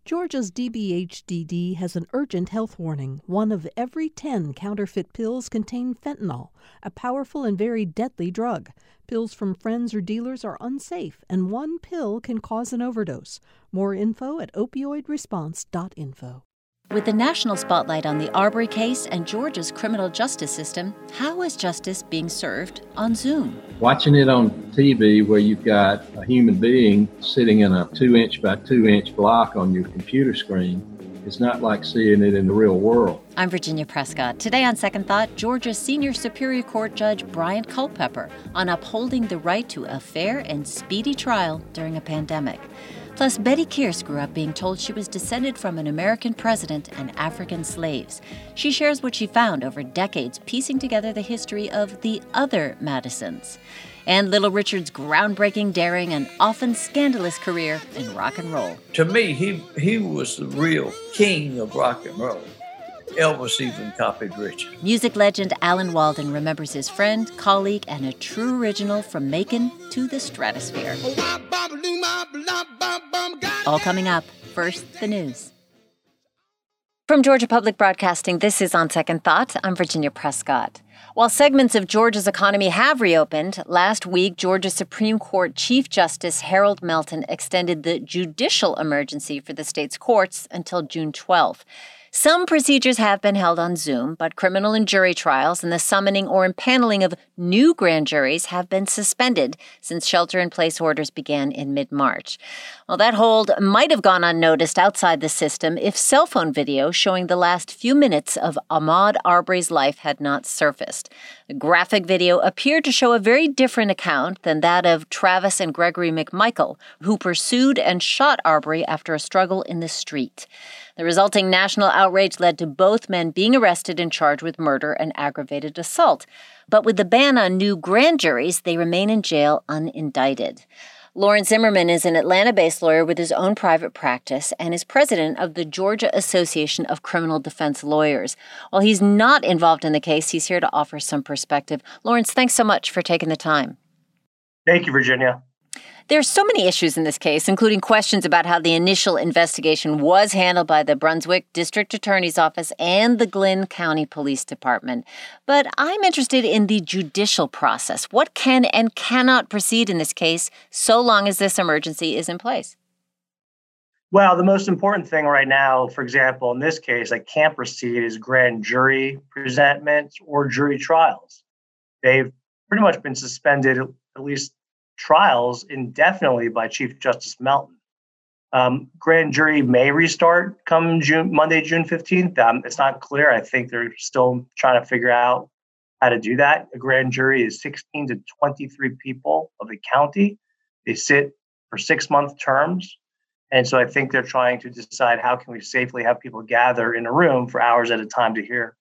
Georgia's DBHDD has an urgent health warning. 1 of every 10 counterfeit pills contain fentanyl, a powerful and very deadly drug. Pills from friends or dealers are unsafe, and 1 pill can cause an overdose. More info at opioidresponse.info. With the national spotlight on the Arbery case and Georgia's criminal justice system, how is justice being served on Zoom? Watching it on TV where you've got a human being sitting in a 2-inch by 2-inch block on your computer screen is not like seeing it in the real world. I'm Virginia Prescott. Today on Second Thought, Georgia's Senior Superior Court Judge Bryant Culpepper on upholding the right to a fair and speedy trial during a pandemic. Plus, Betty Kearse grew up being told she was descended from an American president and African slaves. She shares what she found over decades piecing together the history of the other Madisons. And Little Richard's groundbreaking, daring, and often scandalous career in rock and roll. To me, he was the real king of rock and roll. Elvis even copied Richard. Music legend Alan Walden remembers his friend, colleague, and a true original from Macon to the stratosphere. All coming up. First, the news. From Georgia Public Broadcasting, this is On Second Thought. I'm Virginia Prescott. While segments of Georgia's economy have reopened, last week, Georgia Supreme Court Chief Justice Harold Melton extended the judicial emergency for the state's courts until June 12th. Some procedures have been held on Zoom, but criminal and jury trials and the summoning or impaneling of new grand juries have been suspended since shelter-in-place orders began in mid-March. Well, that hold might have gone unnoticed outside the system if cell phone video showing the last few minutes of Ahmaud Arbery's life had not surfaced. The graphic video appeared to show a very different account than that of Travis and Gregory McMichael, who pursued and shot Arbery after a struggle in the street. The resulting national outrage led to both men being arrested and charged with murder and aggravated assault. But with the ban on new grand juries, they remain in jail unindicted. Lauren Zimmerman is an Atlanta-based lawyer with his own private practice and is president of the Georgia Association of Criminal Defense Lawyers. While he's not involved in the case, he's here to offer some perspective. Lawrence, thanks so much for taking the time. Thank you, Virginia. There's so many issues in this case, including questions about how the initial investigation was handled by the Brunswick District Attorney's Office and the Glynn County Police Department. But I'm interested in the judicial process. What can and cannot proceed in this case so long as this emergency is in place? Well, the most important thing right now, for example, in this case, that can't proceed is grand jury presentments or jury trials. They've pretty much been suspended, at least trials, indefinitely by Chief Justice Melton. Grand jury may restart come Monday, June 15th. It's not clear. I think they're still trying to figure out how to do that. A grand jury is 16 to 23 people of the county. They sit for 6-month terms. And so I think they're trying to decide how can we safely have people gather in a room for hours at a time to hear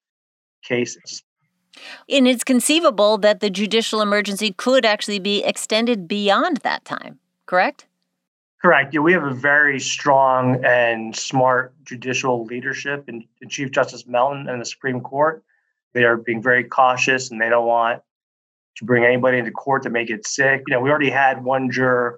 cases. And it's conceivable that the judicial emergency could actually be extended beyond that time, correct? Correct. Yeah, we have a very strong and smart judicial leadership in Chief Justice Melton and the Supreme Court. They are being very cautious and they don't want to bring anybody into court that may get sick. We already had one juror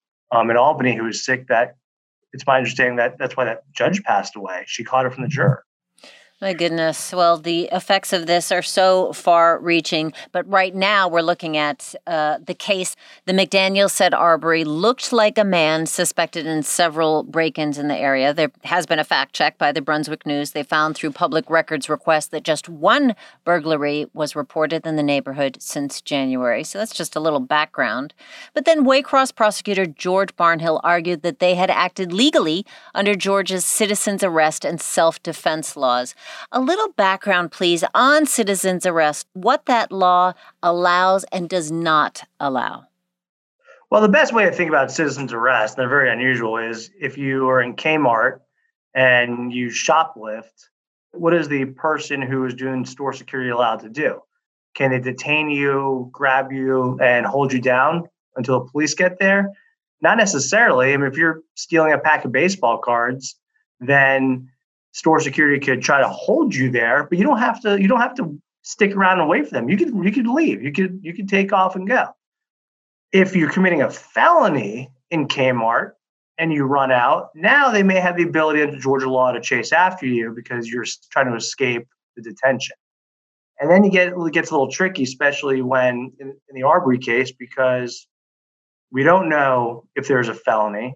in Albany who was sick. That it's my understanding that that's why that judge passed away. She caught it from the juror. My goodness. Well, the effects of this are so far-reaching. But right now, we're looking at the case. The McDaniels said Arbery looked like a man suspected in several break-ins in the area. There has been a fact check by the Brunswick News. They found through public records requests that just one burglary was reported in the neighborhood since January. So that's just a little background. But then Waycross prosecutor George Barnhill argued that they had acted legally under Georgia's citizen's arrest and self-defense laws. A little background, please, on citizen's arrest, what that law allows and does not allow. Well, the best way to think about citizen's arrest, and they're very unusual, is if you are in Kmart and you shoplift, what is the person who is doing store security allowed to do? Can they detain you, grab you, and hold you down until the police get there? Not necessarily. I mean, if you're stealing a pack of baseball cards, then store security could try to hold you there, but you don't have to stick around and wait for them. You could leave. You could take off and go. If you're committing a felony in Kmart and you run out, now they may have the ability under Georgia law to chase after you because you're trying to escape the detention. And then it gets a little tricky, especially when in the Arbery case, because we don't know if there's a felony.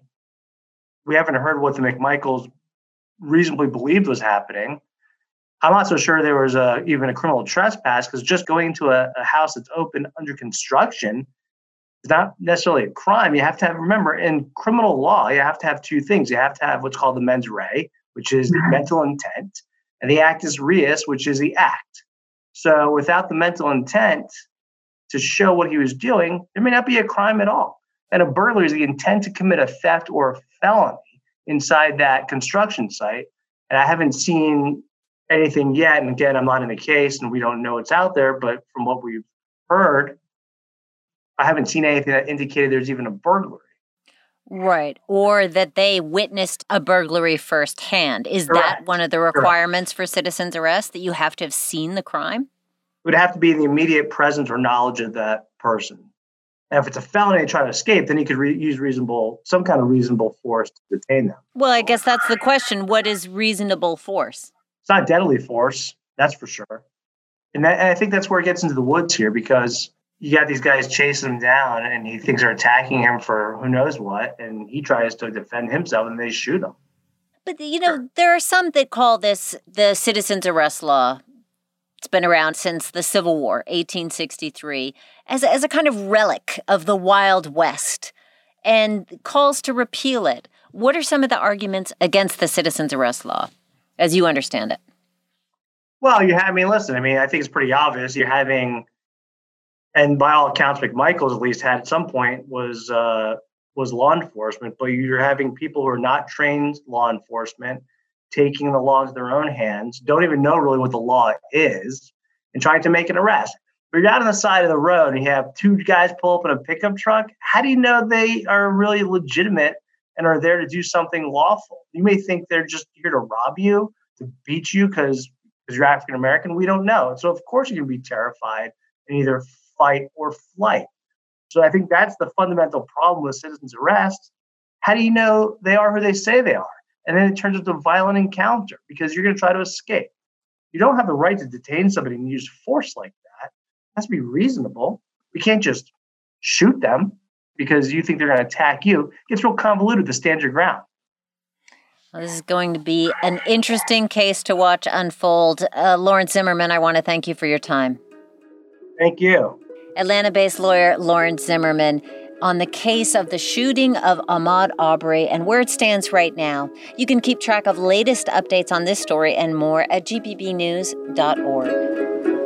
We haven't heard what the McMichaels reasonably believed was happening. I'm not so sure there was even a criminal trespass, because just going into a house that's open under construction is not necessarily a crime. You have to remember, in criminal law, you have to have two things. You have to have what's called the mens rea, which is the mental intent, and the actus reus, which is the act. So without the mental intent to show what he was doing, there may not be a crime at all. And a burglary is the intent to commit a theft or a felony inside that construction site. And I haven't seen anything yet. And again, I'm not in the case and we don't know what's out there, but from what we've heard, I haven't seen anything that indicated there's even a burglary. Right. Or that they witnessed a burglary firsthand. Is Correct. that one of the requirements for citizen's arrest, that you have to have seen the crime? It would have to be in the immediate presence or knowledge of that person. And if it's a felony trying to escape, then you could use some kind of reasonable force to detain them. Well, I guess that's the question. What is reasonable force? It's not deadly force, that's for sure. And I think that's where it gets into the woods here, because you got these guys chasing him down and he thinks they're attacking him for who knows what. And he tries to defend himself and they shoot him. But, there are some that call this the citizen's arrest law. It's been around since the Civil War, 1863, as a kind of relic of the Wild West, and calls to repeal it. What are some of the arguments against the citizen's arrest law, as you understand it? Well, I think it's pretty obvious. You're having, and by all accounts, McMichaels at least had at some point was law enforcement, but you're having people who are not trained law enforcement taking the law into their own hands, don't even know really what the law is, and trying to make an arrest. But you're out on the side of the road and you have two guys pull up in a pickup truck. How do you know they are really legitimate and are there to do something lawful? You may think they're just here to rob you, to beat you because you're African American. We don't know. So of course you're going to be terrified and either fight or flight. So I think that's the fundamental problem with citizen's arrest. How do you know they are who they say they are? And then it turns into a violent encounter because you're going to try to escape. You don't have the right to detain somebody and use force like that. It has to be reasonable. You can't just shoot them because you think they're going to attack you. It gets real convoluted to stand your ground. Well, this is going to be an interesting case to watch unfold. Lawrence Zimmerman, I want to thank you for your time. Thank you. Atlanta-based lawyer Lawrence Zimmerman on the case of the shooting of Ahmaud Arbery and where it stands right now. You can keep track of latest updates on this story and more at gpbnews.org.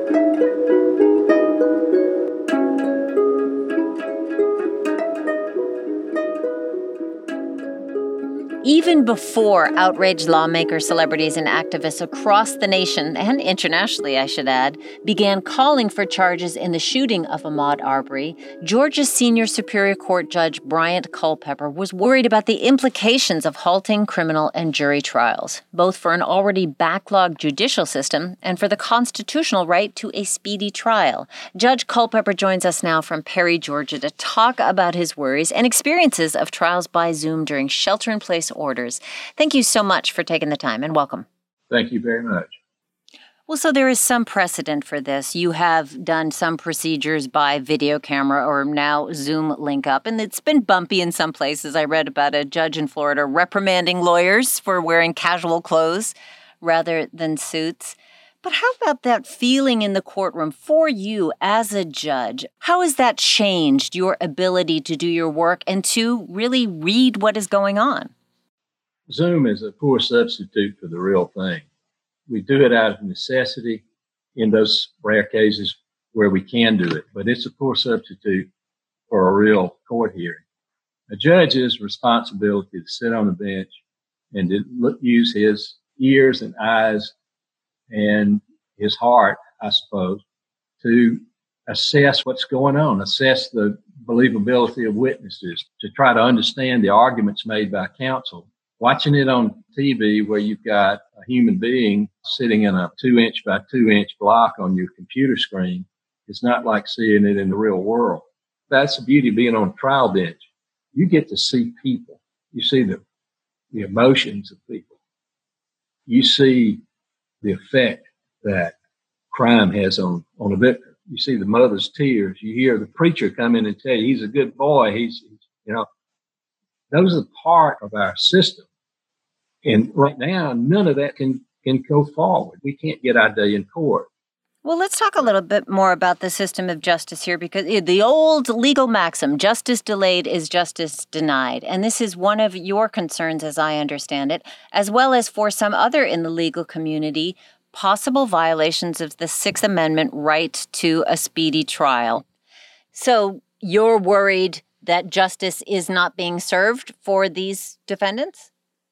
Even before outraged lawmakers, celebrities, and activists across the nation, and internationally, I should add, began calling for charges in the shooting of Ahmaud Arbery, Georgia's senior Superior Court Judge Bryant Culpepper was worried about the implications of halting criminal and jury trials, both for an already backlogged judicial system and for the constitutional right to a speedy trial. Judge Culpepper joins us now from Perry, Georgia, to talk about his worries and experiences of trials by Zoom during shelter-in-place orders. Thank you so much for taking the time, and welcome. Thank you very much. Well, so there is some precedent for this. You have done some procedures by video camera or now Zoom link up, and it's been bumpy in some places. I read about a judge in Florida reprimanding lawyers for wearing casual clothes rather than suits. But how about that feeling in the courtroom for you as a judge? How has that changed your ability to do your work and to really read what is going on? Zoom is a poor substitute for the real thing. We do it out of necessity in those rare cases where we can do it, but it's a poor substitute for a real court hearing. A judge's responsibility to sit on the bench and to use his ears and eyes and his heart, I suppose, to assess what's going on, assess the believability of witnesses, to try to understand the arguments made by counsel. Watching it on TV where you've got a human being sitting in a 2-inch by 2-inch block on your computer screen, it's not like seeing it in the real world. That's the beauty of being on a trial bench. You get to see people. You see the emotions of people. You see the effect that crime has on a victim. You see the mother's tears. You hear the preacher come in and tell you he's a good boy. He's those are part of our system. And right now, none of that can go forward. We can't get our day in court. Well, let's talk a little bit more about the system of justice here, because the old legal maxim, justice delayed is justice denied. And this is one of your concerns, as I understand it, as well as for some other in the legal community, possible violations of the Sixth Amendment right to a speedy trial. So you're worried that justice is not being served for these defendants?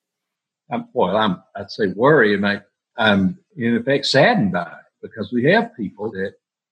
I'd say worried. I'm in effect saddened by it, because we have people that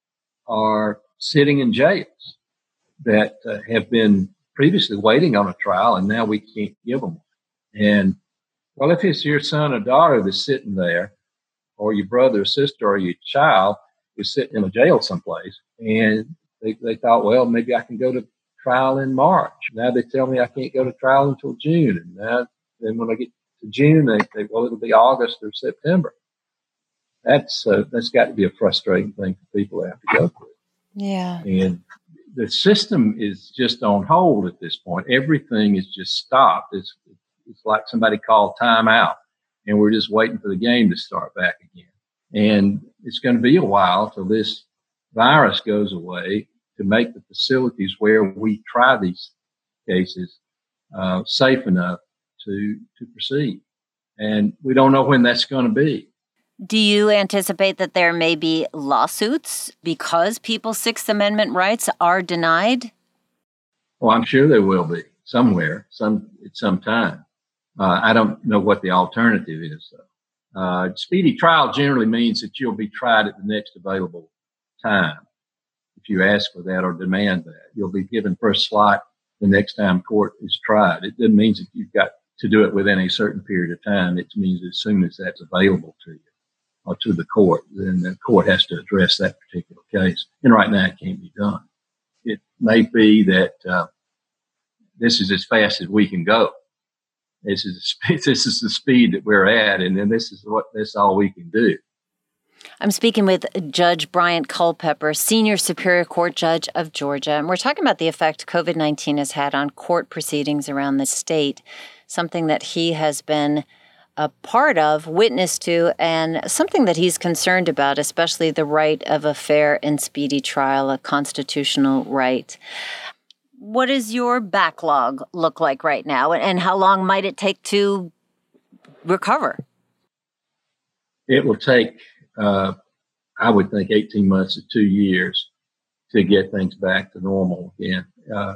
are sitting in jails that have been previously waiting on a trial, and now we can't give them one. And, well, if it's your son or daughter that's sitting there, or your brother or sister or your child is sitting in a jail someplace, and they thought, well, maybe I can go to trial in March. Now they tell me I can't go to trial until June. And then when I get to June, they say, well, it'll be August or September. That's got to be a frustrating thing for people to have to go through. Yeah. And the system is just on hold at this point. Everything is just stopped. It's like somebody called time out, and we're just waiting for the game to start back again. And it's going to be a while till this virus goes away to make the facilities where we try these cases safe enough to proceed. And we don't know when that's going to be. Do you anticipate that there may be lawsuits because people's Sixth Amendment rights are denied? Well, I'm sure there will be somewhere, at some time. I don't know what the alternative is, though. Speedy trial generally means that you'll be tried at the next available time. If you ask for that or demand that, you'll be given first slot the next time court is tried. It doesn't mean that you've got to do it within a certain period of time. It means as soon as that's available to you or to the court, then the court has to address that particular case. And right now it can't be done. It may be that this is as fast as we can go. This is the speed that we're at, and then that's all we can do. I'm speaking with Judge Bryant Culpepper, Senior Superior Court Judge of Georgia, and we're talking about the effect COVID-19 has had on court proceedings around the state, something that he has been a part of, witness to, and something that he's concerned about, especially the right of a fair and speedy trial, a constitutional right. What does your backlog look like right now, and how long might it take to recover? It will take, I would think, 18 months to 2 years to get things back to normal again.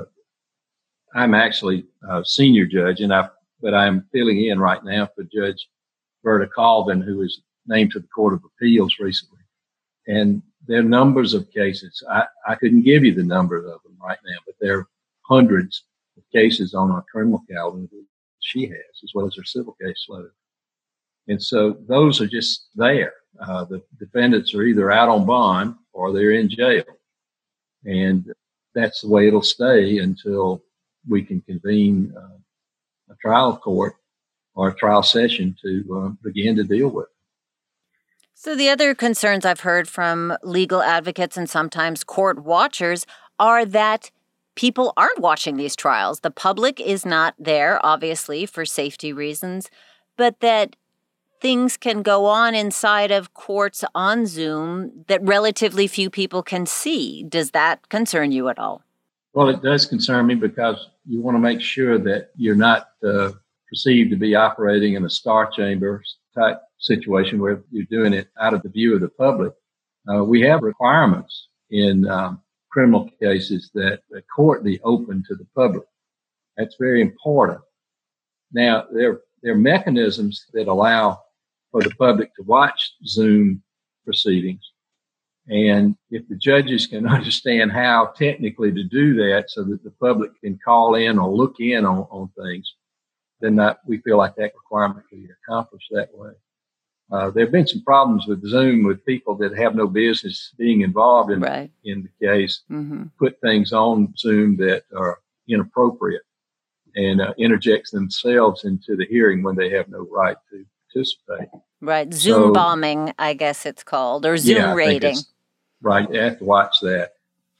I'm actually a senior judge, but I'm filling in right now for Judge Berta Colvin, who was named to the Court of Appeals recently. And there are numbers of cases. I couldn't give you the number of them right now, but there are hundreds of cases on our criminal calendar that she has, as well as her civil case load. And so those are just there. The defendants are either out on bond or they're in jail. And that's the way it'll stay until we can convene a trial court or a trial session to begin to deal with. So the other concerns I've heard from legal advocates and sometimes court watchers are that people aren't watching these trials. The public is not there, obviously, for safety reasons, but that things can go on inside of courts on Zoom that relatively few people can see. Does that concern you at all? Well, it does concern me because you want to make sure that you're not perceived to be operating in a star chamber type situation where you're doing it out of the view of the public. We have requirements in criminal cases that the court be open to the public. That's very important. Now, there are mechanisms that allow for the public to watch Zoom proceedings. And if the judges can understand how technically to do that so that the public can call in or look in on things, then we feel like that requirement can be accomplished that way. There have been some problems with Zoom with people that have no business being involved in the case, put things on Zoom that are inappropriate. and interjects themselves into the hearing when they have no right to participate. Right. Zoom bombing, I guess it's called, or Zoom raiding. Right. You have to watch that.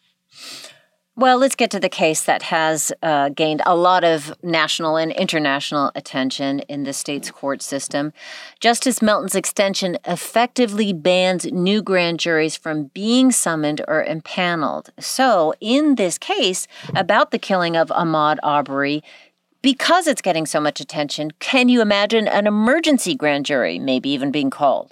Well, let's get to the case that has gained a lot of national and international attention in the state's court system. Justice Melton's extension effectively bans new grand juries from being summoned or impaneled. So, in this case about the killing of Ahmaud Arbery, because it's getting so much attention, can you imagine an emergency grand jury maybe even being called?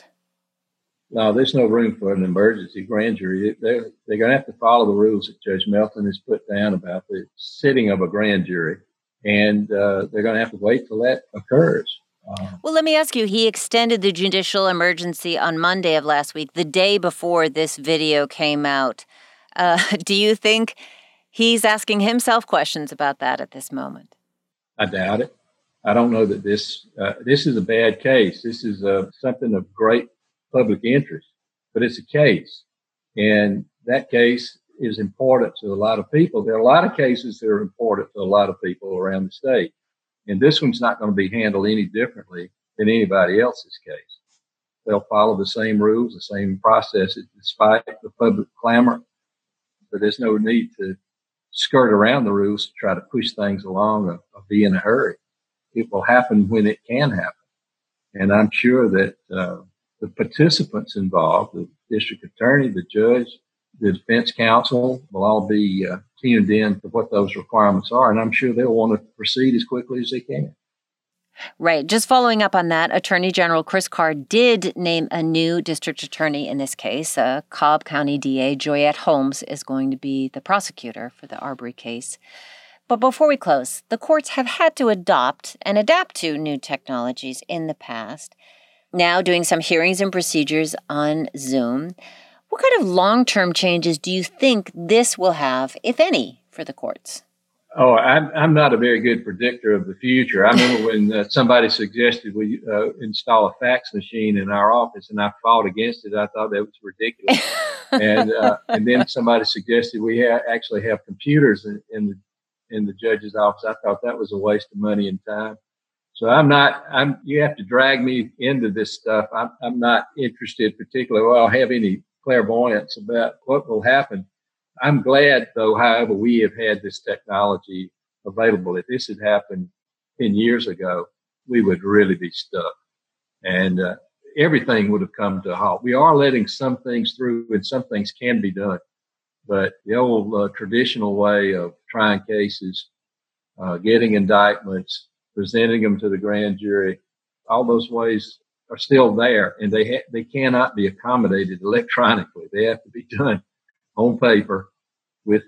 No, there's no room for an emergency grand jury. They're going to have to follow the rules that Judge Melton has put down about the sitting of a grand jury, and they're going to have to wait till that occurs. Well, let me ask you, he extended the judicial emergency on Monday of last week, the day before this video came out. Do you think he's asking himself questions about that at this moment? I doubt it. I don't know that this is a bad case. This is something of great public interest, but it's a case, and that case is important to a lot of people. There are a lot of cases that are important to a lot of people around the state, and this one's not going to be handled any differently than anybody else's case. They'll follow the same rules, the same processes, despite the public clamor, but there's no need to skirt around the rules to try to push things along or be in a hurry. It will happen when it can happen, and I'm sure that the participants involved, the district attorney, the judge, the defense counsel, will all be tuned in to what those requirements are. And I'm sure they'll want to proceed as quickly as they can. Right. Just following up on that, Attorney General Chris Carr did name a new district attorney in this case. Cobb County DA Joyette Holmes is going to be the prosecutor for the Arbery case. But before we close, the courts have had to adopt and adapt to new technologies in the past. Now doing some hearings and procedures on Zoom. What kind of long-term changes do you think this will have, if any, for the courts? Oh, I'm not a very good predictor of the future. I remember when somebody suggested we install a fax machine in our office, and I fought against it. I thought that was ridiculous. And then somebody suggested we actually have computers in the judge's office. I thought that was a waste of money and time. So you have to drag me into this stuff. I'm not interested particularly, well, I have any clairvoyance about what will happen. I'm glad, though, however, we have had this technology available. If this had happened 10 years ago, we would really be stuck. And everything would have come to a halt. We are letting some things through, and some things can be done. But the old traditional way of trying cases, getting indictments, presenting them to the grand jury, all those ways are still there, and they cannot be accommodated electronically. They have to be done on paper with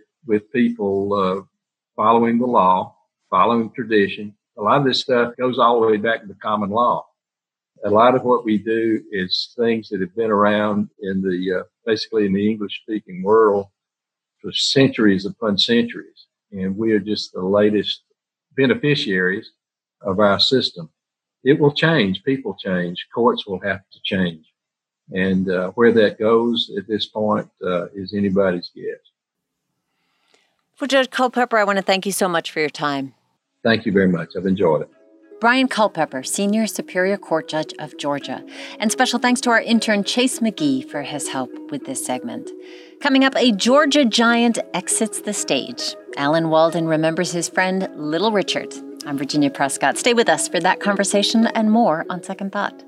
people following the law, following tradition. A lot of this stuff goes all the way back to the common law. A lot of what we do is things that have been around in basically in the English-speaking world for centuries upon centuries, and we are just the latest beneficiaries of our system. It will change. People change. Courts will have to change. And where that goes at this point is anybody's guess. Well, Judge Culpepper, I want to thank you so much for your time. Thank you very much. I've enjoyed it. Brian Culpepper, Senior Superior Court Judge of Georgia. And special thanks to our intern, Chase McGee, for his help with this segment. Coming up, a Georgia giant exits the stage. Alan Walden remembers his friend, Little Richard. I'm Virginia Prescott. Stay with us for that conversation and more on Second Thought.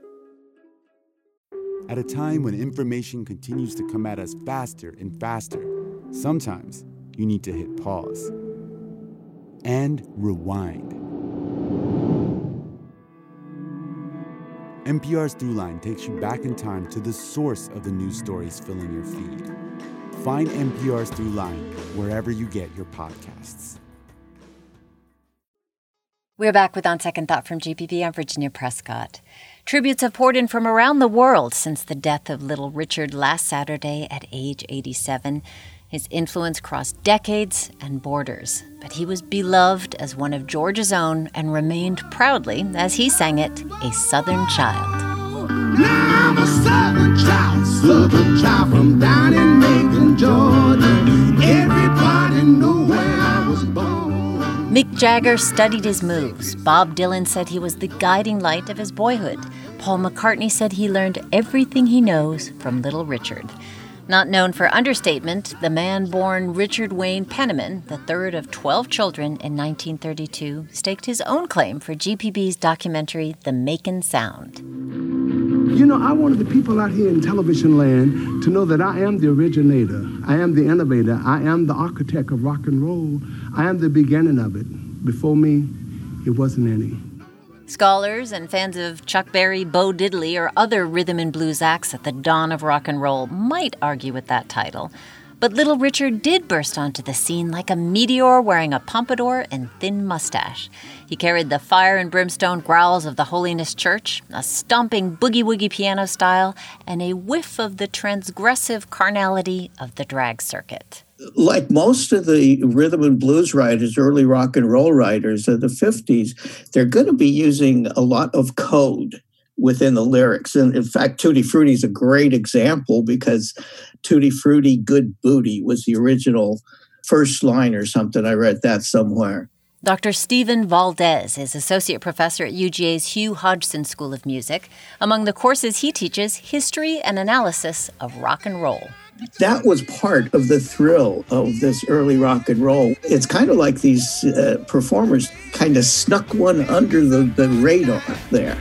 At a time when information continues to come at us faster and faster, sometimes you need to hit pause and rewind. NPR's Throughline takes you back in time to the source of the news stories filling your feed. Find NPR's Throughline wherever you get your podcasts. We're back with On Second Thought from GPB. I'm Virginia Prescott. Tributes have poured in from around the world since the death of Little Richard last Saturday at age 87. His influence crossed decades and borders, but he was beloved as one of Georgia's own and remained proudly, as he sang it, a Southern child. I'm a Southern child from down in Macon, Georgia. Everybody know where I was born. Mick Jagger studied his moves. Bob Dylan said he was the guiding light of his boyhood. Paul McCartney said he learned everything he knows from Little Richard. Not known for understatement, the man born Richard Wayne Penniman, the third of 12 children in 1932, staked his own claim for GPB's documentary, The Macon Sound. You know, I wanted the people out here in television land to know that I am the originator, I am the innovator, I am the architect of rock and roll. I am the beginning of it. Before me, it wasn't any. Scholars and fans of Chuck Berry, Bo Diddley, or other rhythm and blues acts at the dawn of rock and roll might argue with that title. But Little Richard did burst onto the scene like a meteor wearing a pompadour and thin mustache. He carried the fire and brimstone growls of the Holiness Church, a stomping boogie-woogie piano style, and a whiff of the transgressive carnality of the drag circuit. Like most of the rhythm and blues writers, early rock and roll writers of the 50s, they're going to be using a lot of code within the lyrics. And in fact, Tutti Frutti is a great example because Tutti Frutti, good booty was the original first line or something. I read that somewhere. Dr. Stephen Valdez is associate professor at UGA's Hugh Hodgson School of Music. Among the courses he teaches, history and analysis of rock and roll. That was part of the thrill of this early rock and roll. It's kind of like these performers kind of snuck one under the radar there.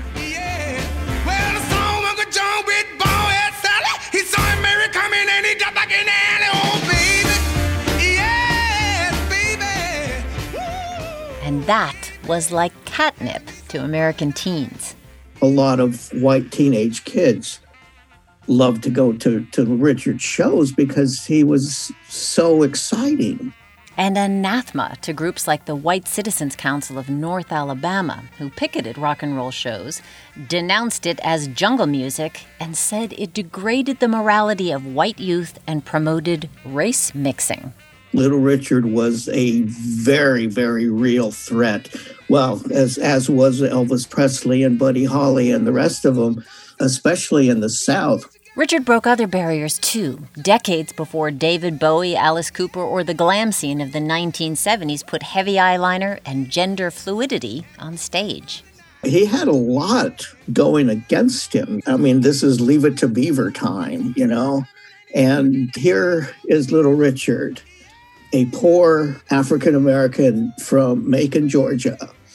Well, the song Uncle John with Boyd Sally. He saw Mary coming and he got back in the alley. Oh, baby. Yes, baby. Woo. And that was like catnip to American teens. A lot of white teenage kids loved to go to Richard's shows because he was so exciting. And anathema to groups like the White Citizens Council of North Alabama, who picketed rock and roll shows, denounced it as jungle music, and said it degraded the morality of white youth and promoted race mixing. Little Richard was a very, very real threat. Well, as was Elvis Presley and Buddy Holly and the rest of them, especially in the South. Richard broke other barriers, too. Decades before David Bowie, Alice Cooper, or the glam scene of the 1970s put heavy eyeliner and gender fluidity on stage. He had a lot going against him. I mean, this is Leave It to Beaver time, you know? And here is Little Richard, a poor African-American from Macon, Georgia.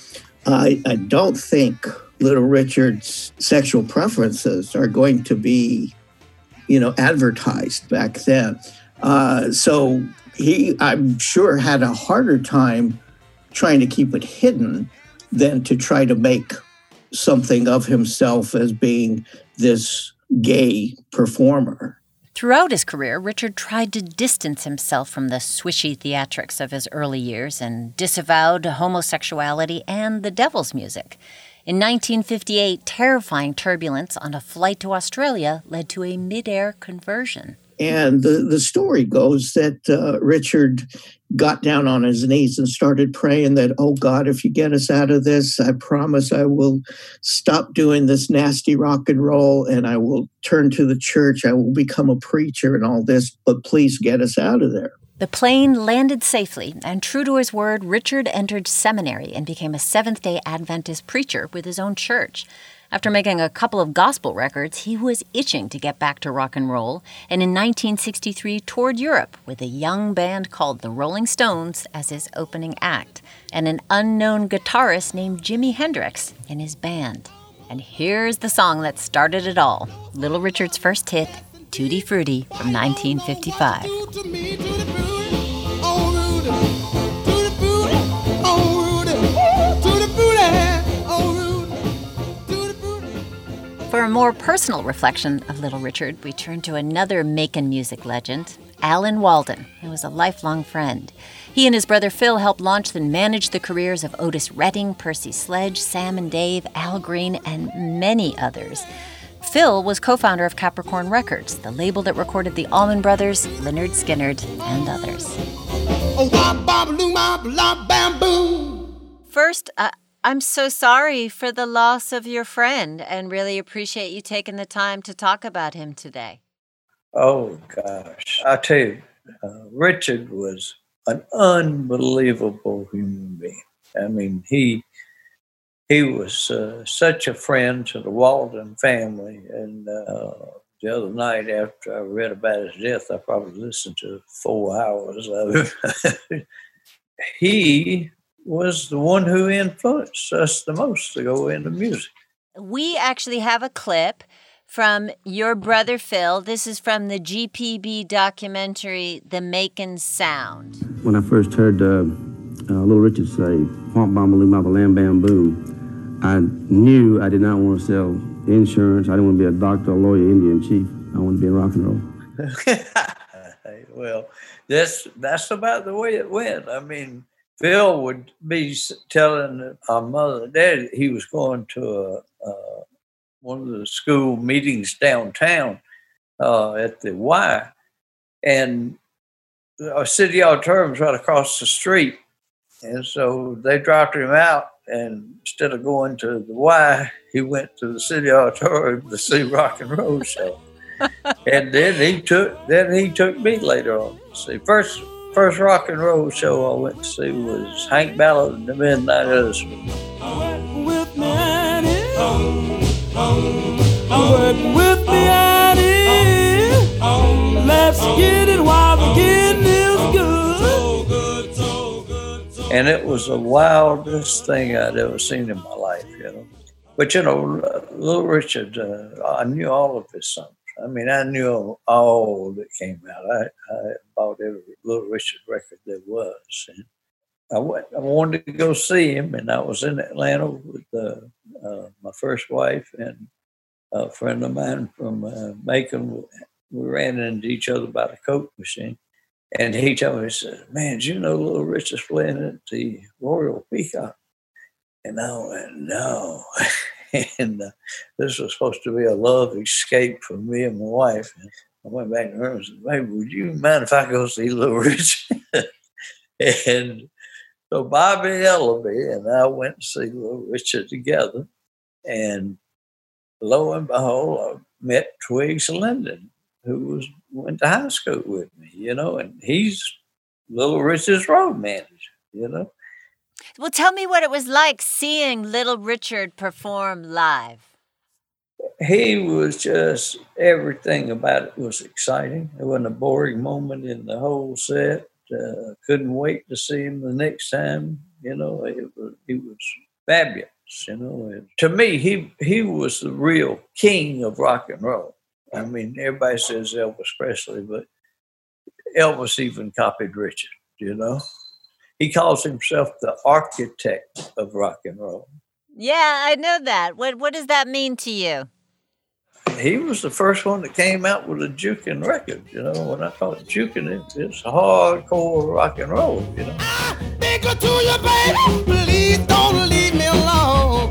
I don't think Little Richard's sexual preferences are going to be, advertised back then. So he, I'm sure, had a harder time trying to keep it hidden than to try to make something of himself as being this gay performer. Throughout his career, Richard tried to distance himself from the swishy theatrics of his early years and disavowed homosexuality and the devil's music. In 1958, terrifying turbulence on a flight to Australia led to a mid-air conversion. And the story goes that Richard got down on his knees and started praying that, oh, God, if you get us out of this, I promise I will stop doing this nasty rock and roll and I will turn to the church. I will become a preacher and all this, but please get us out of there. The plane landed safely, and true to his word, Richard entered seminary and became a Seventh-day Adventist preacher with his own church. After making a couple of gospel records, he was itching to get back to rock and roll, and in 1963 toured Europe with a young band called the Rolling Stones as his opening act, and an unknown guitarist named Jimi Hendrix in his band. And here's the song that started it all, Little Richard's first hit, Tutti Frutti from 1955. For a more personal reflection of Little Richard, we turn to another Macon music legend, Alan Walden, who was a lifelong friend. He and his brother Phil helped launch and manage the careers of Otis Redding, Percy Sledge, Sam and Dave, Al Green, and many others. Phil was co-founder of Capricorn Records, the label that recorded the Allman Brothers, Lynyrd Skynyrd, and others. First, I'm so sorry for the loss of your friend and really appreciate you taking the time to talk about him today. Oh, gosh. I tell you, Richard was an unbelievable human being. I mean, he was such a friend to the Walton family. And the other night after I read about his death, I probably listened to 4 hours of it. He was the one who influenced us the most to go into music. We actually have a clip from your brother Phil. This is from the GPB documentary, The Macon Sound. When I first heard Little Richard say, "Womp bambaloo mama lam bam boom," I knew I did not want to sell insurance. I didn't want to be a doctor, a lawyer, Indian chief. I wanted to be in rock and roll. Well, that's about the way it went. I mean, Phil would be telling our mother and dad he was going to one of the school meetings downtown at the Y, and our city auditorium was right across the street. And so they dropped him out, and instead of going to the Y, he went to the city auditorium to see Rock and Roll Show. And then he took me later on to see. First Rock and Roll Show I went to see was Hank Ballard and the Midnight Husband. With me, work with me, Annie. Let's get it while the getting is good. So good. And it was the wildest thing I'd ever seen in my life, you know. But, you know, Little Richard, I knew all of his songs. I mean, I knew all that came out. I bought every Little Richard record there was. And I wanted to go see him, and I was in Atlanta with my first wife and a friend of mine from Macon. We ran into each other by the Coke machine. And he told me, he said, "Man, did you know Little Richard's playing at the Royal Peacock?" And I went, "No." And this was supposed to be a love escape for me and my wife. And I went back to her and said, "Baby, would you mind if I go see Little Richard?" And so Bobby Ellaby and I went to see Little Richard together. And lo and behold, I met Twiggs Linden, who went to high school with me, you know, and he's Little Richard's road manager, you know. Well, tell me what it was like seeing Little Richard perform live. He was just, everything about it was exciting. There wasn't a boring moment in the whole set. Couldn't wait to see him the next time. You know, he was fabulous, you know. And to me, he was the real king of rock and roll. I mean, everybody says Elvis Presley, but Elvis even copied Richard, you know. He calls himself the architect of rock and roll. Yeah, I know that. What does that mean to you? He was the first one that came out with a juking record. You know, when I call it juking, it's hardcore rock and roll, you know. I think to you, baby, please don't leave me alone.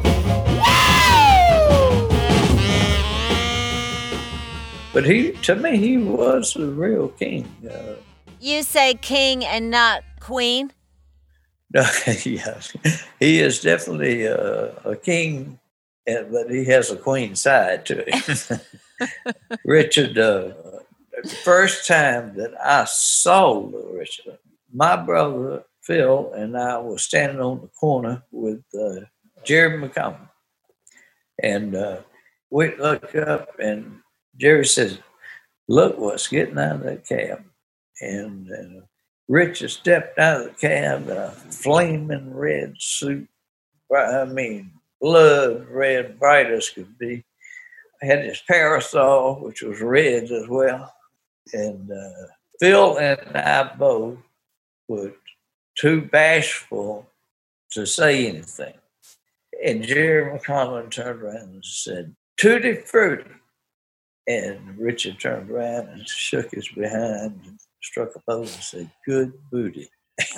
But to me, he was the real king. You say king and not queen? Yeah, he is definitely a king, but he has a queen side to him. Richard, the first time that I saw Little Richard, my brother Phil and I were standing on the corner with Jerry McCollum. And we look up, and Jerry says, "Look what's getting out of that cab." And Richard stepped out of the cab in a flaming red suit. I mean, blood red, bright as could be. Had his parasol, which was red as well. And Phil and I both were too bashful to say anything. And Jerry McCollum turned around and said, "Tutti frutti." And Richard turned around and shook his behind and struck a pose and said, "Good booty."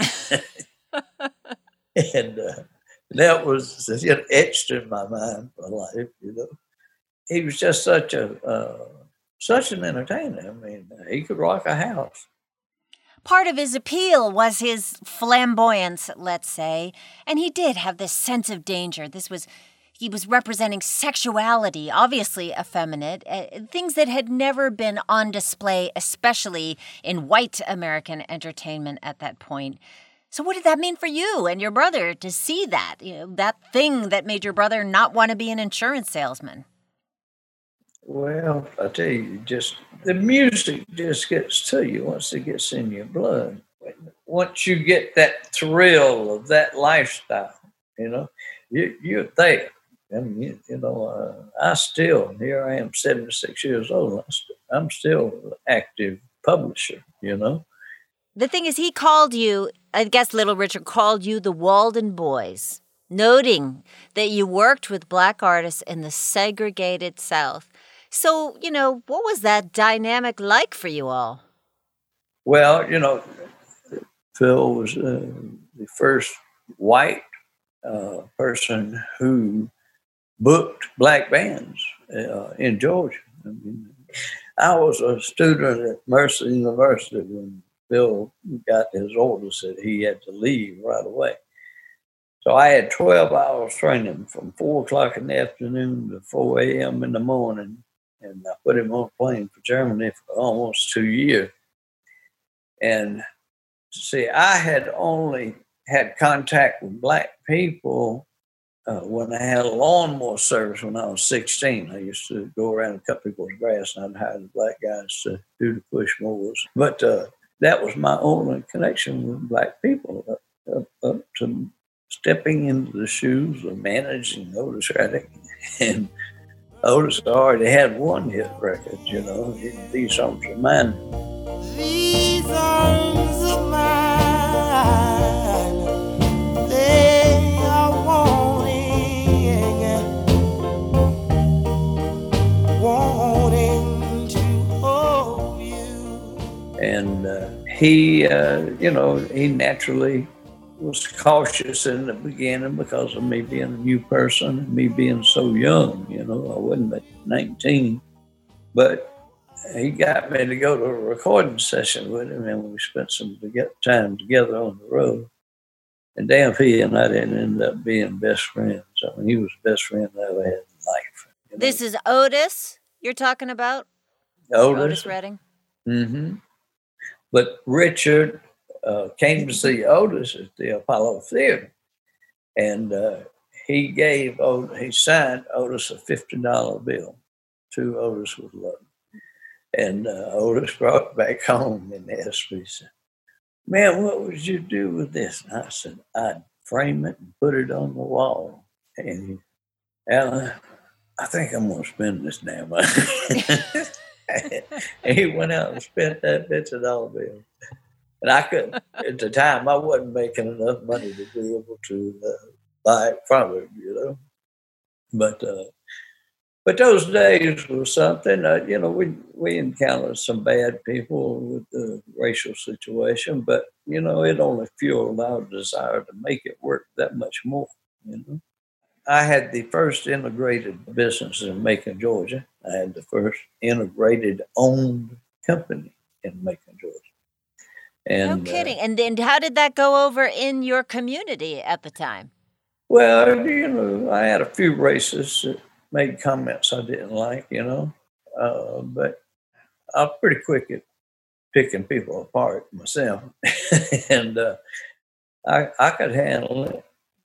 And that was etched in my mind for life, you know. He was just such an entertainer. I mean, he could rock a house. Part of his appeal was his flamboyance, let's say, and he did have this sense of danger. He was representing sexuality, obviously effeminate, things that had never been on display, especially in white American entertainment at that point. So what did that mean for you and your brother to see that, that thing that made your brother not want to be an insurance salesman? Well, I tell you, just the music just gets to you once it gets in your blood. Once you get that thrill of that lifestyle, you're there. I mean, I still, here I am, 76 years old. I'm still an active publisher, The thing is, he called you, I guess Little Richard called you the Walden Boys, noting that you worked with black artists in the segregated South. So, what was that dynamic like for you all? Well, Phil was the first white person who booked black bands in Georgia. I mean, I was a student at Mercer University when Phil got his orders that he had to leave right away. So I had 12 hours training from 4 o'clock in the afternoon to 4 a.m. in the morning. And I put him on a plane for Germany for almost 2 years. And see, I had only had contact with black people when I had a lawnmower service when I was 16. I used to go around and cut people's grass, and I'd hire the black guys to do the push mowers. But that was my only connection with black people up to stepping into the shoes of managing Otis Redding. And Otis already had one hit record, These Songs Are Mine. These arms of mine, they are wanting to hold you. And he naturally was cautious in the beginning because of me being a new person and me being so young. I wasn't but 19, but he got me to go to a recording session with him, and we spent some time together on the road. And damn, he and I didn't end up being best friends. I mean, he was the best friend I ever had in life. This is Otis you're talking about? Otis Redding? Mm-hmm. But Richard came to see Otis at the Apollo Theater, and he signed Otis a $50 bill to Otis with Love. And Otis brought it back home and asked me, said, "Man, what would you do with this?" And I said, "I'd frame it and put it on the wall." And Alan, I think I'm going to spend this damn money. And he went out and spent that $50 bill. And I couldn't, at the time, I wasn't making enough money to be able to buy it from him, But those days were something. We encountered some bad people with the racial situation, but it only fueled our desire to make it work that much more. I had the first integrated business in Macon, Georgia. I had the first integrated owned company in Macon, Georgia. And, no kidding. And then how did that go over in your community at the time? Well, I had a few racists that made comments I didn't like, but I was pretty quick at picking people apart myself. And I could handle it,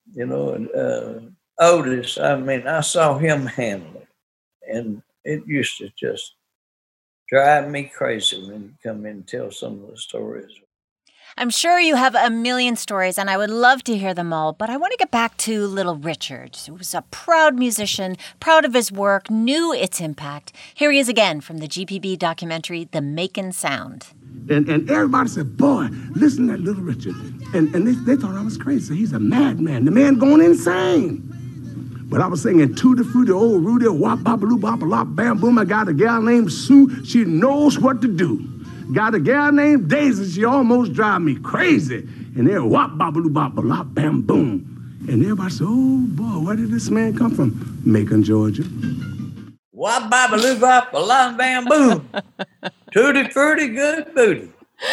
and Otis, I saw him handle it. And it used to just drive me crazy when you come in and tell some of the stories. I'm sure you have a million stories, and I would love to hear them all, but I want to get back to Little Richard, who was a proud musician, proud of his work, knew its impact. Here he is again from the GPB documentary, The Macon Sound. And everybody said, "Boy, listen to that Little Richard." And they thought I was crazy. He's a madman. The man going insane. But I was singing Tutti Frutti, old Rudy, wop, bop-a-loo, bop-a-lop, bam, boom. I got a gal named Sue. She knows what to do. Got a gal named Daisy. She almost drive me crazy. And they're wop, bop-a-loo, bop-a-lop, bam, boom. And everybody said, "Oh, boy, where did this man come from?" Macon, Georgia. Wop, bop-a-loo, bop-a-lop, bam, boom. Tutti Frutti, good booty.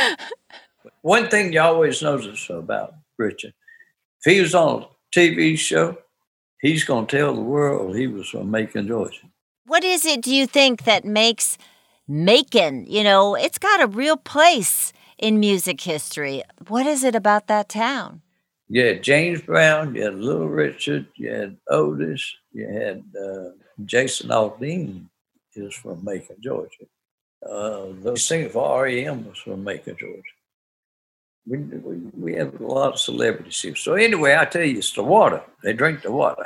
One thing you always notice about Richard, if he was on a TV show, he's going to tell the world he was from Macon, Georgia. What is it, do you think, that makes Macon, it's got a real place in music history? What is it about that town? You had James Brown, you had Little Richard, you had Otis, you had Jason Aldean is from Macon, Georgia. The singer for R.E.M. was from Macon, Georgia. We have a lot of celebrities here. So anyway, I tell you, it's the water. They drink the water.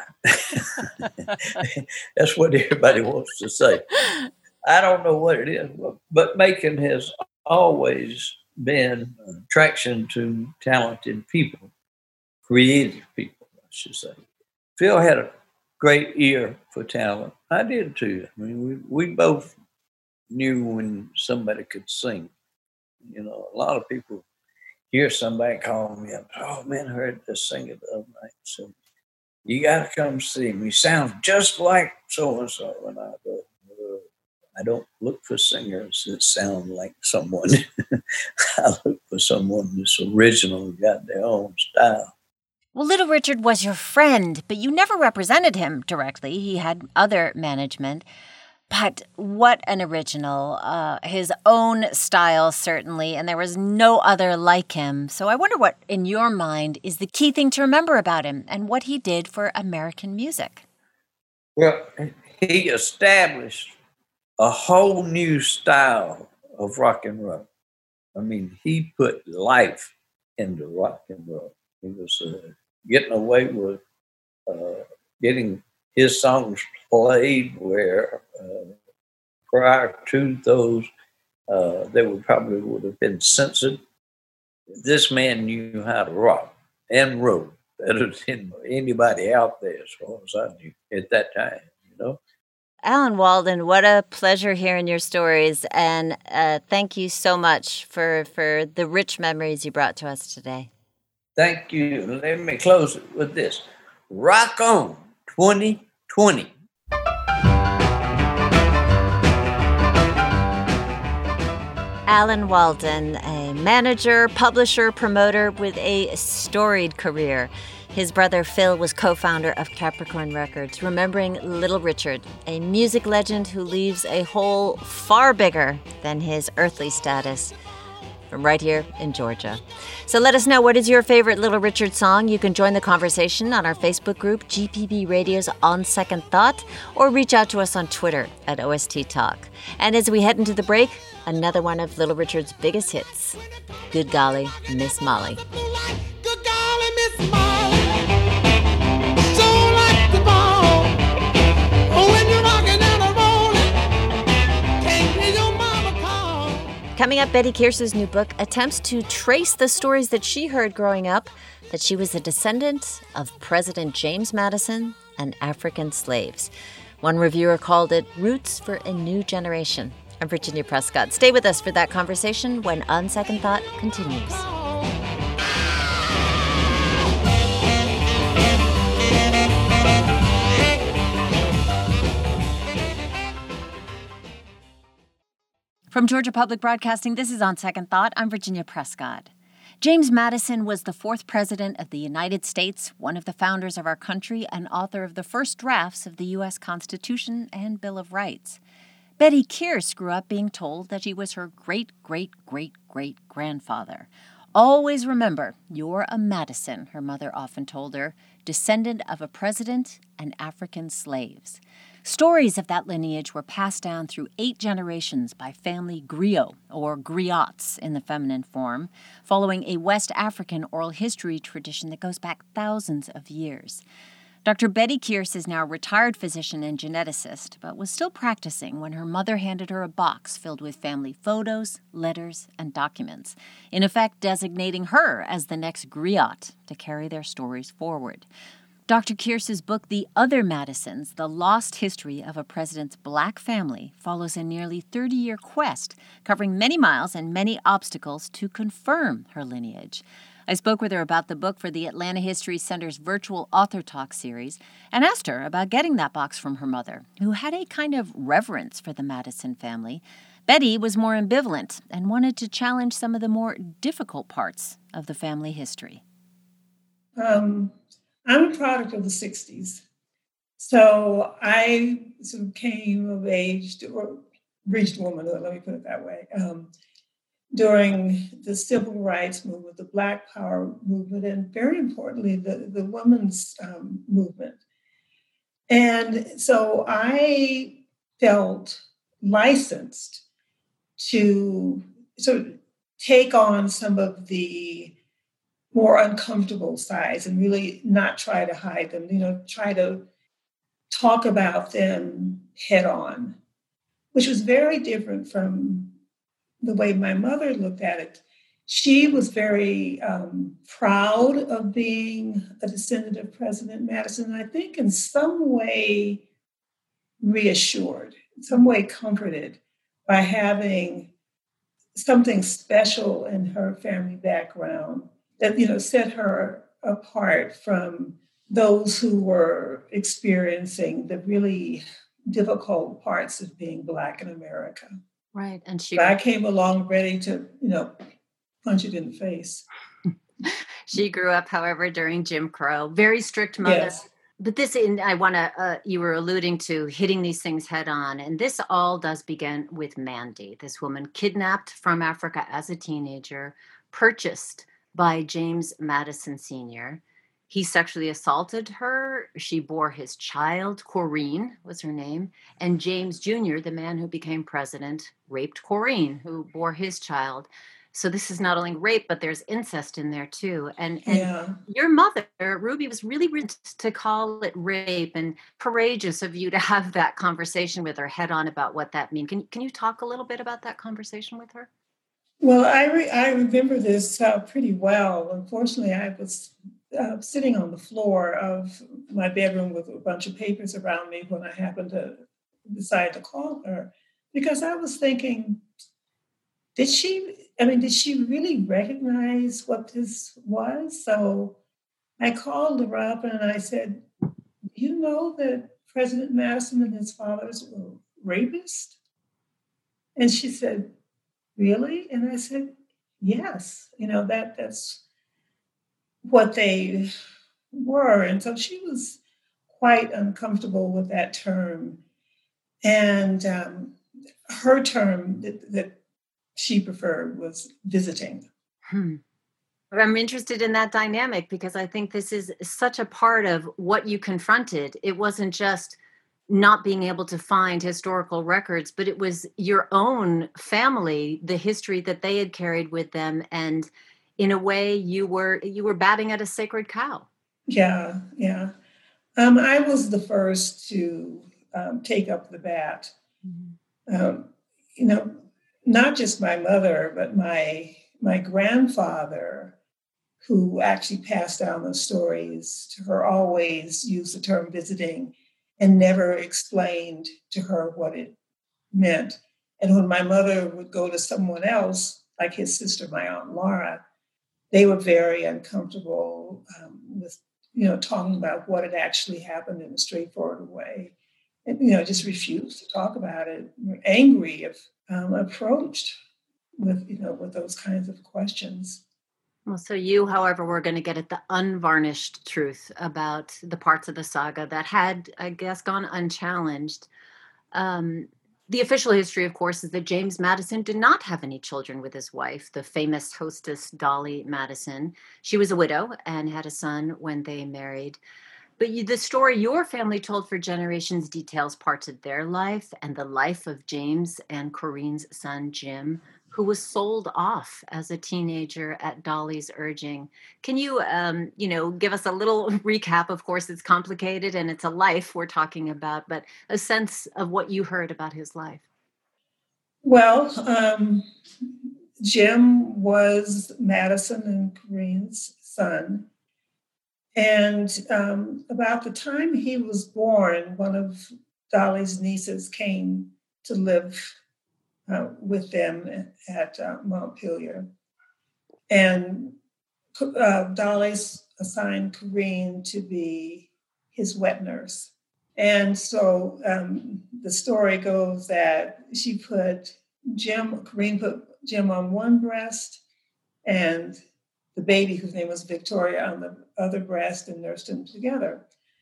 That's what everybody wants to say. I don't know what it is, but Macon has always been an attraction to talented people, creative people, I should say. Phil had a great ear for talent. I did too. I mean, we both knew when somebody could sing. A lot of people hear somebody calling me up. Oh man, I heard this singer the other night. So you got to come see him. He sounds just like so and so. And I go, I don't look for singers that sound like someone. I look for someone that's original, got their own style. Well, Little Richard was your friend, but you never represented him directly. He had other management. But what an original. His own style, certainly, and there was no other like him. So I wonder what, in your mind, is the key thing to remember about him and what he did for American music. Well, he established a whole new style of rock and roll. I mean, he put life into rock and roll. He was getting away with getting his songs played where prior to those, they would have been censored. This man knew how to rock and roll better than anybody out there, as far as I knew at that time, Alan Walden, what a pleasure hearing your stories, and thank you so much for the rich memories you brought to us today. Thank you. Let me close it with this. Rock on 2020. Alan Walden, a manager, publisher, promoter with a storied career. His brother Phil was co-founder of Capricorn Records, remembering Little Richard, a music legend who leaves a hole far bigger than his earthly status. From right here in Georgia. So let us know, what is your favorite Little Richard song? You can join the conversation on our Facebook group, GPB Radio's On Second Thought, or reach out to us on Twitter at OST Talk. And as we head into the break, another one of Little Richard's biggest hits, Good Golly, Miss Molly. Good golly, Miss Molly. So like the ball. Oh, when you're rocking and rolling, can't hear your mama call. Coming up, Betty Kierce's new book attempts to trace the stories that she heard growing up, that she was a descendant of President James Madison and African slaves. One reviewer called it Roots for a New Generation. I'm Virginia Prescott. Stay with us for that conversation when On Second Thought continues. From Georgia Public Broadcasting, this is On Second Thought. I'm Virginia Prescott. James Madison was the fourth president of the United States, one of the founders of our country, and author of the first drafts of the U.S. Constitution and Bill of Rights. Betty Kierce grew up being told that he was her great-great-great-great-grandfather. Always remember, you're a Madison, her mother often told her, descendant of a president and African slaves. Stories of that lineage were passed down through 8 generations by family griot, or griots in the feminine form, following a West African oral history tradition that goes back thousands of years. Dr. Betty Kierce is now a retired physician and geneticist, but was still practicing when her mother handed her a box filled with family photos, letters, and documents, in effect designating her as the next griot to carry their stories forward. Dr. Kierce's book, The Other Madisons, The Lost History of a President's Black Family, follows a nearly 30-year quest covering many miles and many obstacles to confirm her lineage. I spoke with her about the book for the Atlanta History Center's virtual Author Talk series and asked her about getting that box from her mother, who had a kind of reverence for the Madison family. Betty was more ambivalent and wanted to challenge some of the more difficult parts of the family history. I'm a product of the 60s. So I sort of came of age, or reached womanhood, let me put it that way, during the civil rights movement, the Black Power movement, and very importantly, the women's movement. And so I felt licensed to sort of take on some of the more uncomfortable sides and really not try to hide them, try to talk about them head on, which was very different from the way my mother looked at it. She was very proud of being a descendant of President Madison, and I think in some way reassured, in some way comforted by having something special in her family background that, set her apart from those who were experiencing the really difficult parts of being Black in America. Right. And I came along ready to, punch it in the face. She grew up, however, during Jim Crow, very strict mother. Yes. But this, I want to, you were alluding to hitting these things head on. And this all does begin with Mandy, this woman kidnapped from Africa as a teenager, purchased by James Madison Sr. He sexually assaulted her. She bore his child. Corinne was her name. And James Jr., the man who became president, raped Corinne, who bore his child. So this is not only rape, but there's incest in there too. And your mother, Ruby, was really to call it rape, and courageous of you to have that conversation with her head on about what that means. Can you talk a little bit about that conversation with her? Well, I remember this pretty well. Unfortunately, I was sitting on the floor of my bedroom with a bunch of papers around me when I happened to decide to call her, because I was thinking, did she really recognize what this was? So I called her up and I said, do you know that President Madison and his fathers were rapists? And she said, really? And I said, yes, that's what they were. And so she was quite uncomfortable with that term. And her term that she preferred was visiting. I'm interested in that dynamic because I think this is such a part of what you confronted. It wasn't just not being able to find historical records, but it was your own family, the history that they had carried with them. And in a way, you were batting at a sacred cow. Yeah. I was the first to take up the bat. Not just my mother, but my grandfather, who actually passed down those stories to her, always used the term visiting and never explained to her what it meant. And when my mother would go to someone else, like his sister, my Aunt Laura, they were very uncomfortable with, talking about what had actually happened in a straightforward way. And, just refused to talk about it. Were angry if approached with those kinds of questions. Well, so you, however, were going to get at the unvarnished truth about the parts of the saga that had, I guess, gone unchallenged. The official history, of course, is that James Madison did not have any children with his wife, the famous hostess Dolly Madison. She was a widow and had a son when they married. But the story your family told for generations details parts of their life and the life of James and Corinne's son, Jim, who was sold off as a teenager at Dolly's urging. Can you, give us a little recap? Of course, it's complicated and it's a life we're talking about, but a sense of what you heard about his life. Well, Jim was Madison and Corinne's son. And about the time he was born, one of Dolly's nieces came to live with them at Montpelier. And Dolly assigned Corinne to be his wet nurse. And so the story goes that Corinne put Jim on one breast and the baby, whose name was Victoria, on the other breast and nursed them together.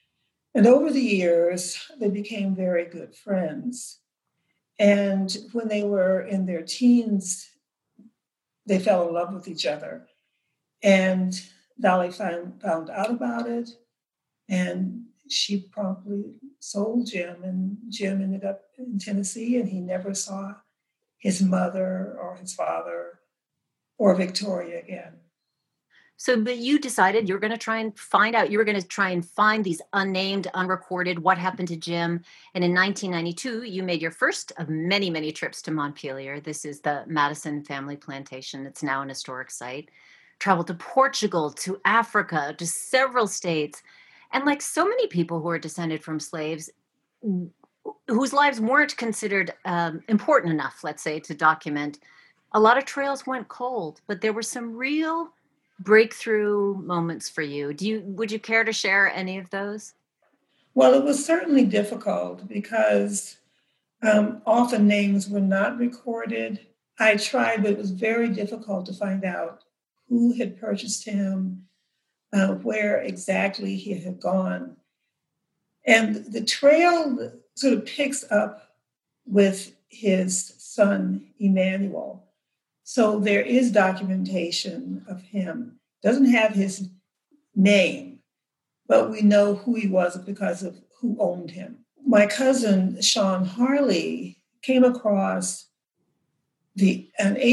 And over the years, they became very good friends. And when they were in their teens, they fell in love with each other. And Dolly found out about it, and she promptly sold Jim. And Jim ended up in Tennessee, and he never saw his mother or his father or Victoria again. So, but you decided you were going to try and find out, you were going to try and find these unnamed, unrecorded, what happened to Jim. And in 1992, you made your first of many, many trips to Montpelier. This is the Madison Family Plantation. It's now an historic site. Traveled to Portugal, to Africa, to several states. And like so many people who are descended from slaves, whose lives weren't considered important enough, let's say, to document, a lot of trails went cold, but there were some real breakthrough moments for you. Would you care to share any of those? Well, it was certainly difficult because often names were not recorded. I tried, but it was very difficult to find out who had purchased him, where exactly he had gone. And the trail sort of picks up with his son, Emmanuel. So there is documentation of him. Doesn't have his name, but we know who he was because of who owned him. My cousin, Sean Harley, came across an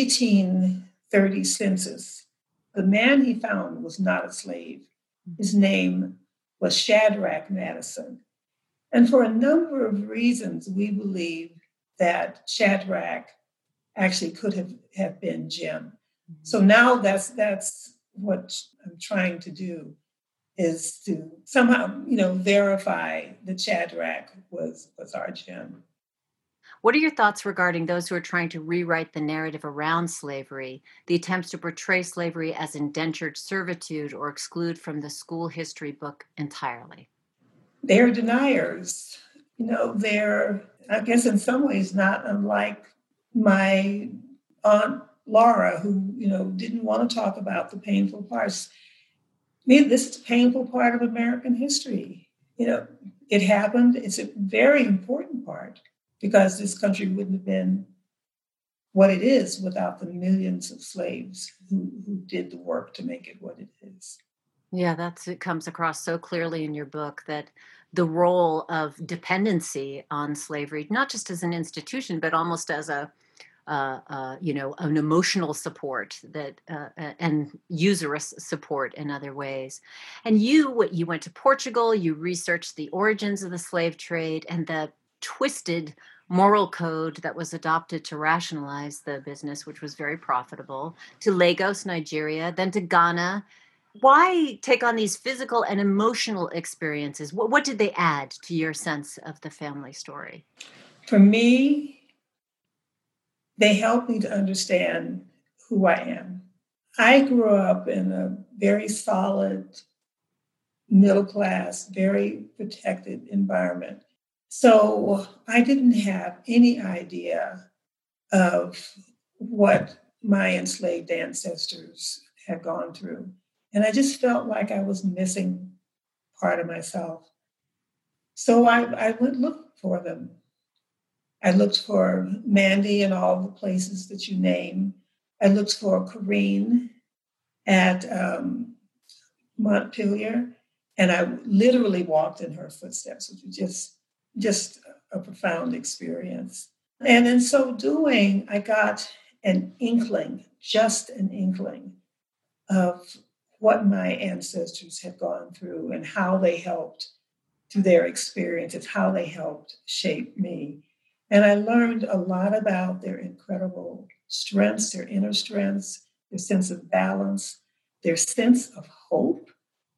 1830 census. The man he found was not a slave. His name was Shadrach Madison. And for a number of reasons, we believe that Shadrach actually could have been Jim. So now that's what I'm trying to do, is to somehow, verify that Shadrach was our Jim. What are your thoughts regarding those who are trying to rewrite the narrative around slavery, the attempts to portray slavery as indentured servitude or exclude from the school history book entirely? They're deniers. They're, I guess, in some ways not unlike my Aunt Laura, who, didn't want to talk about the painful parts. This is a painful part of American history. It happened. It's a very important part because this country wouldn't have been what it is without the millions of slaves who did the work to make it what it is. Yeah, it comes across so clearly in your book that the role of dependency on slavery, not just as an institution, but almost as an emotional support that and usurious support in other ways. And you went to Portugal, you researched the origins of the slave trade and the twisted moral code that was adopted to rationalize the business, which was very profitable, to Lagos, Nigeria, then to Ghana. Why take on these physical and emotional experiences? What did they add to your sense of the family story? For me, they helped me to understand who I am. I grew up in a very solid, middle-class, very protected environment. So I didn't have any idea of what my enslaved ancestors had gone through. And I just felt like I was missing part of myself. So I went look for them. I looked for Mandy in all the places that you name. I looked for Corinne at Montpelier, and I literally walked in her footsteps, which was just a profound experience. And in so doing, I got an inkling, just an inkling of what my ancestors had gone through and how they helped through their experiences, how they helped shape me. And I learned a lot about their incredible strengths, their inner strengths, their sense of balance, their sense of hope,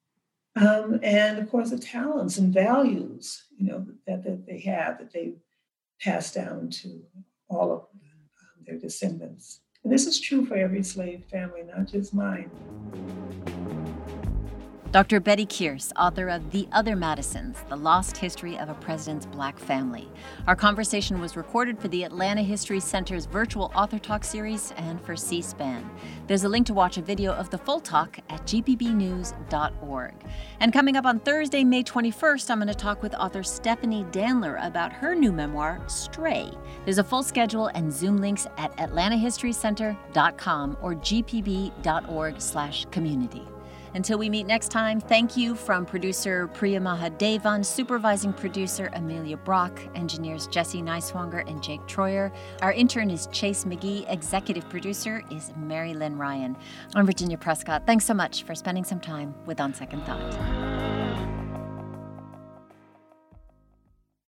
and of course the talents and values, that they have, that they passed down to all of their descendants. And this is true for every slave family, not just mine. Dr. Betty Kearse, author of The Other Madisons, The Lost History of a President's Black Family. Our conversation was recorded for the Atlanta History Center's virtual Author Talk series and for C-SPAN. There's a link to watch a video of the full talk at gpbnews.org. And coming up on Thursday, May 21st, I'm going to talk with author Stephanie Danler about her new memoir, Stray. There's a full schedule and Zoom links at atlantahistorycenter.com or gpb.org/community. Until we meet next time, thank you from producer Priya Mahadevan, supervising producer Amelia Brock, engineers Jesse Neiswanger and Jake Troyer. Our intern is Chase McGee. Executive producer is Mary Lynn Ryan. I'm Virginia Prescott. Thanks so much for spending some time with On Second Thought.